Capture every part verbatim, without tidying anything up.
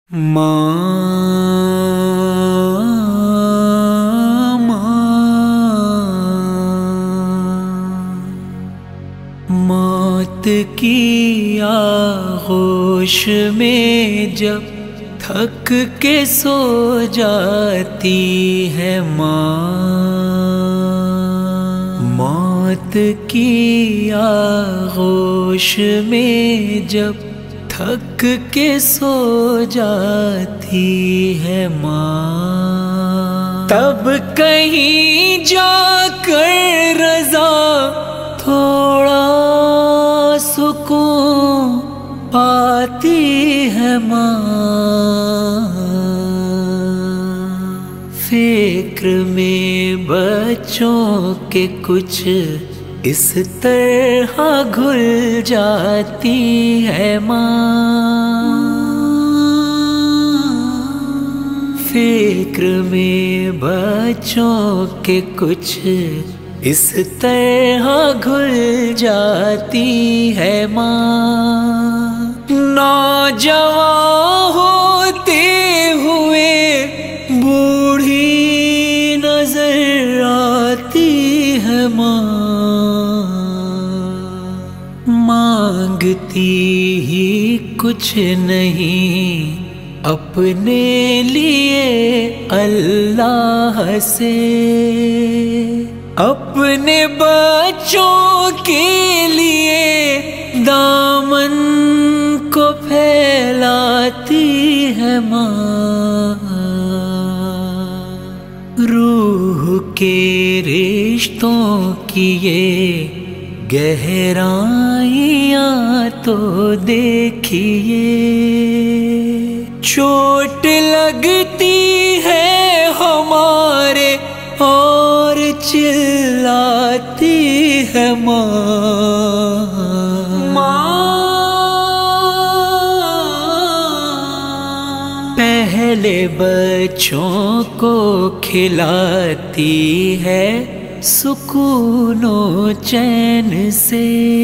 ماں موت کی آغوش میں جب تھک کے سو جاتی ہے ماں، موت کی آغوش میں جب تھک کے سو جاتی ہے ماں، تب کہیں جا کر رضا تھوڑا سکون پاتی ہے ماں، فکر میں بچوں کے کچھ اس طرح گھل جاتی ہے ماں، فکر میں بچوں کے کچھ اس طرح گھل جاتی ہے ماں، نوجوان ہوتے ہوئے بوڑھی نظر آتی ہے ماں، مانگتی ہی کچھ نہیں اپنے لیے اللہ سے، اپنے بچوں کے لیے دامن کو پھیلاتی ہے ماں، روح کے رشتوں کی یہ گہرائیاں تو دیکھیے، چوٹ لگتی ہے ہمارے اور چلاتی ہے ماں، پہلے بچوں کو کھلاتی ہے سکون و چین سے،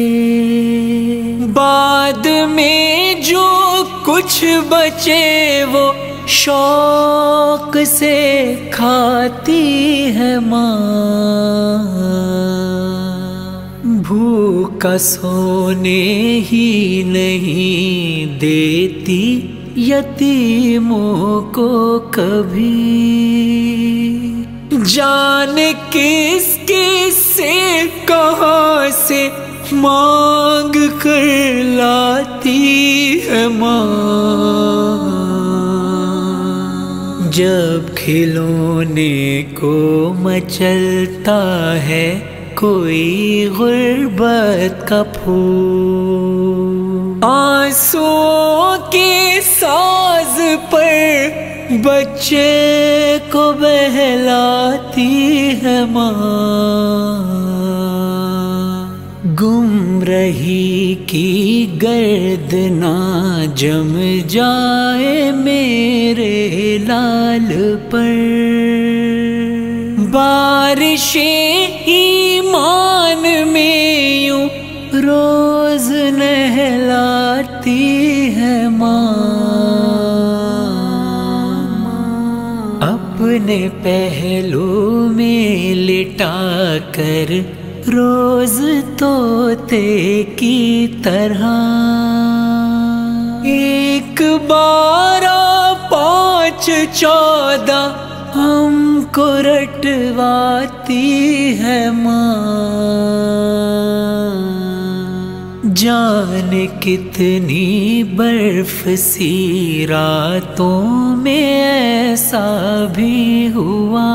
بعد میں جو کچھ بچے وہ شوق سے کھاتی ہے ماں، بھوکا سونے ہی نہیں دیتی یتیموں کو کبھی، جان کس کس سے کہاں سے مانگ کر لاتی ہے ماں، جب کھلونے کو مچلتا ہے کوئی غربت کا پھول، آنسوؤں کے ساز پر بچے کو بہلاتی ہے ماں، گم رہی کی گرد نہ جم جائے میرے لال پر، بارش ایمان میں یوں روز نہلاتی ہے ماں، اپنے پہلو میں لٹا کر روز طوطے کی طرح ایک بارہ پانچ چودہ ہم کو رٹواتی ہے ماں، جانے کتنی برف سی راتوں میں ایسا بھی ہوا،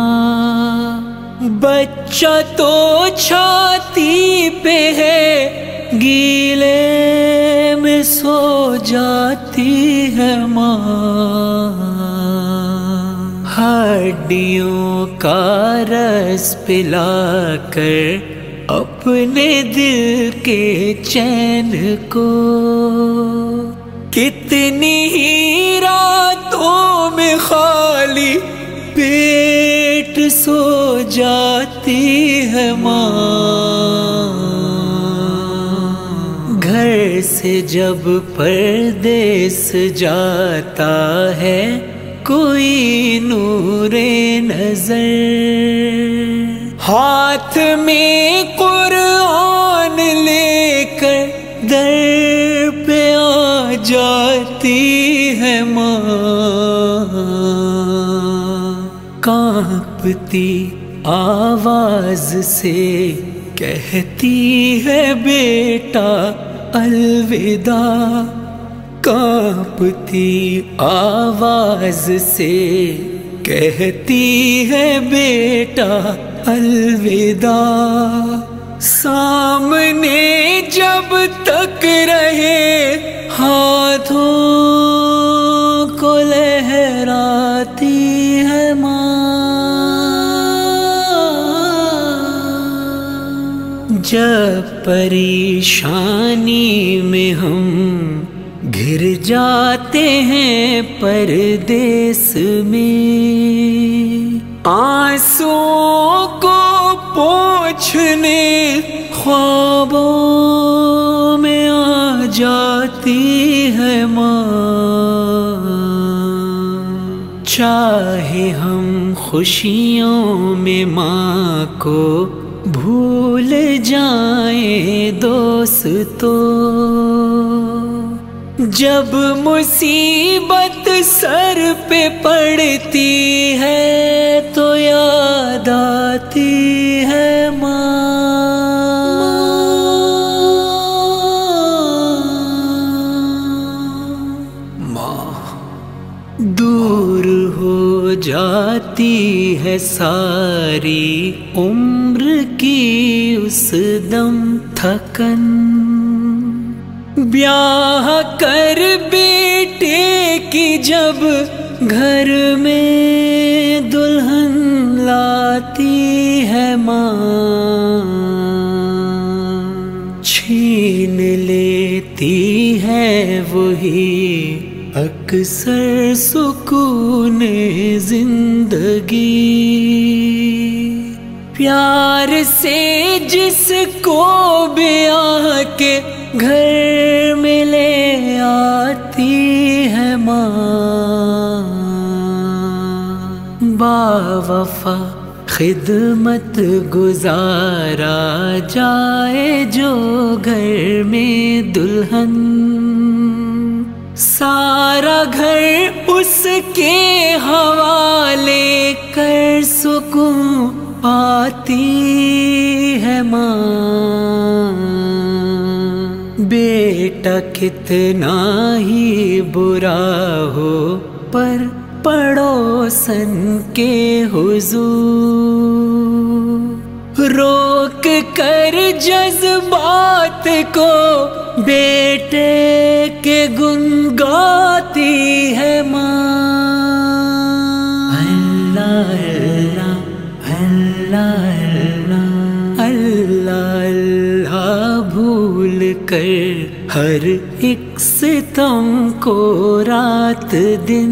بچہ تو چھاتی پہ ہے گیلے میں سو جاتی ہے ماں، ہڈیوں کا رس پلا کر اپنے دل کے چین کو کتنی ہی راتوں میں خالی پیٹ سو جاتی ہے ماں، گھر سے جب پردیس جاتا ہے کوئی نور نظر، ہاتھ میں قرآن لے کر در پہ آ جاتی ہے ماں، کانپتی آواز سے کہتی ہے بیٹا الوداع، کانپتی آواز سے کہتی ہے بیٹا الوداع، سامنے جب تک رہے ہاتھوں کو لہراتی ہے ماں، جب پریشانی میں ہم گر جاتے ہیں پردیس میں، آنسوں کو پوچھنے خوابوں میں آ جاتی ہے ماں، چاہے ہم خوشیوں میں ماں کو بھول جائیں دوستو، جب مصیبت سر پہ پڑتی ہے تو یاد آتی ہے ماں، ماں دور ہو جاتی ہے ساری عمر کی اس دم تھکن، بیاہ کر بیٹے کی جب گھر میں دلہن لاتی ہے ماں، چھین لیتی ہے وہی اکثر سکون زندگی، پیار سے جس کو بیاہ کے گھر میں لے آتی ہے ماں، باوفا خدمت گزارا جائے جو گھر میں دلہن، سارا گھر اس کے حوالے کر سکون پاتی ہے ماں، بیٹا کتنا ہی برا ہو پر پڑوسن کے حضور روک کر جذبات کو بیٹے کے گنگاتی ہے ماں، اللہ اللہ اللہ اللہ اللہ بھول کر ہر ایک ستم کو رات دن،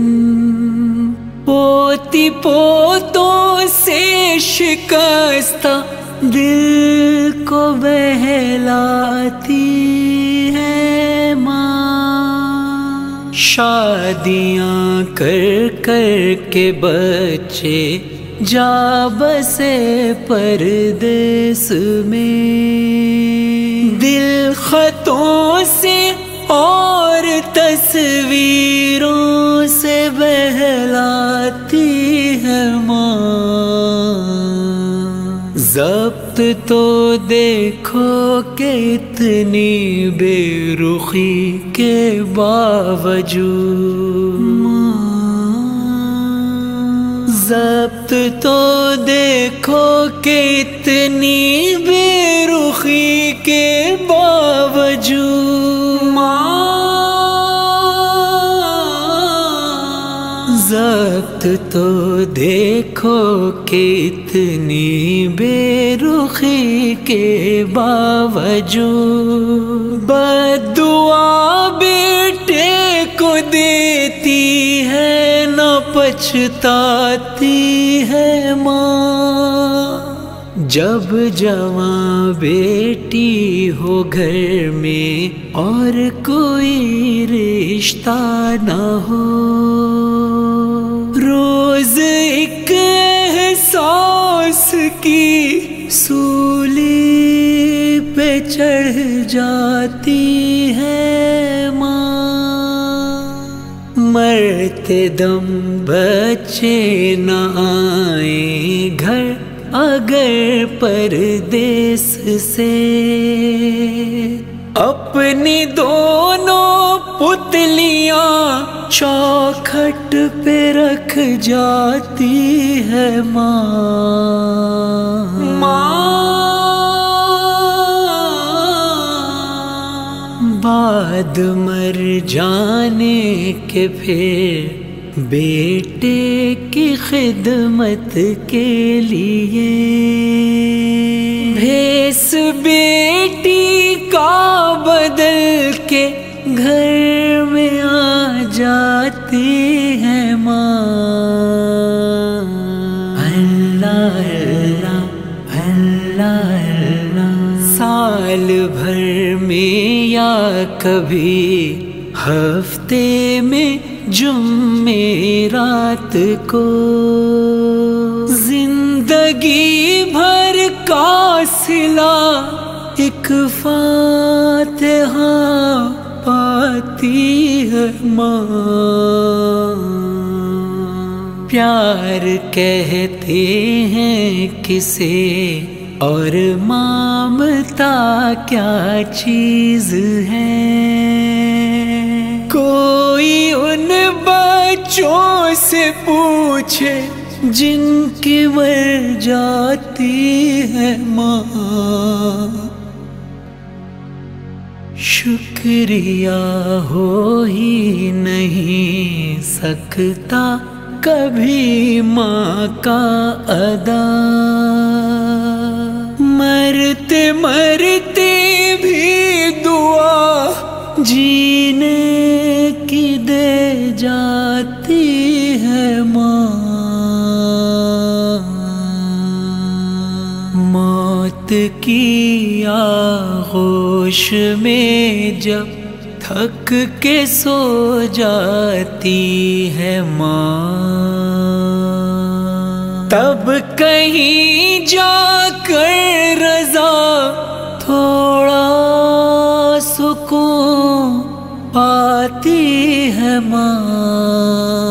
پوتی پوتوں سے شکستہ دل کو بہلاتی ہے ماں، شادیاں کر کر کے بچے جا بسے پردیس میں، دل خطوں سے اور تصویروں سے بہلاتی ہے ماں، ضبط تو دیکھو کہ اتنی بے رخی کے باوجود، ضبط تو دیکھو کہ اتنی بے رخی کے باوجود، ضبط تو دیکھو کہ اتنی بے رخی کے باوجود، بد دعا بیٹے کو دیتی ہے نہ پچھتاتی ہے ماں، جب جوان بیٹی ہو گھر میں اور کوئی رشتہ نہ ہو، روز ایک احساس کی سولی پہ چڑھ جاتی ہے ماں، مرتے دم بچے نہ آئیں گھر اگر پردیس سے، اپنی دونوں پتلیاں چوکھٹ پہ رکھ جاتی ہے ماں، ماں بعد مر جانے کے پھر بیٹے کی خدمت کے لیے بھیس بیٹی کا بدل کے گھر میں آ جاتی ہے ماں، اللہ اللہ اللہ اللہ، سال بھر میں یا کبھی ہفتے میں جمعرات کو، زندگی بھر کا صلہ ایک فاتحہ پاتی ہے ماں، پیار کہتے ہیں کسے اور ممتا کیا چیز ہے، کوئی ان بچوں سے پوچھے جن کی مر جاتی ہے ماں، شکریہ ہو ہی نہیں سکتا کبھی ماں کا ادا، مرتے مرتے بھی دعا جینے کی دے جاتی ہے ماں، موت کی آغوش میں جب تھک کے سو جاتی ہے ماں، تب کہیں جا کر رضا تھوڑا سکون پاتی ہے ماں۔